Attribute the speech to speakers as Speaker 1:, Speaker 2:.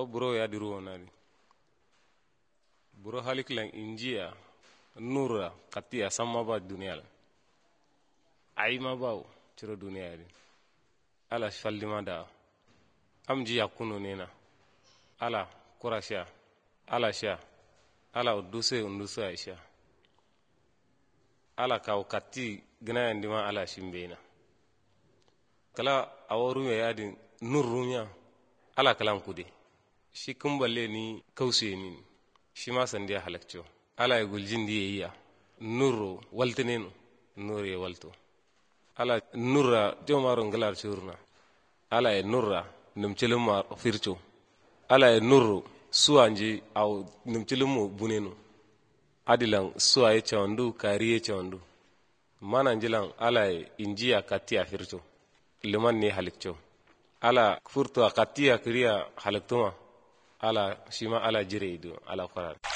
Speaker 1: awo buro ya diru wonani buro haliklan injiya nura katiya samma ba duniya la ayma bawo ciro duniya din ala fallima da amji yakunu nena ala kurasha ala sha ala uduse undusa aisha ala kaw katti gina yandima ala shimbena kala aworu me yadin nurrunya ala kalan kude shi kumballe ni kause ni shi ma sandiya halakcho ala ya guljin di yiya nurro waltenenu nur ye walto ala nurra jomaro ngalar churna ala ya nurra numchelum fircho ala ya nurro suanje au numchelumu bunenu adilan suaye chawandu kariye chawandu mana njilan ala ya injiya katiya fircho liman ne halikcho ala furto katiya kriya haliktuma ala shima ala jire ido ala farar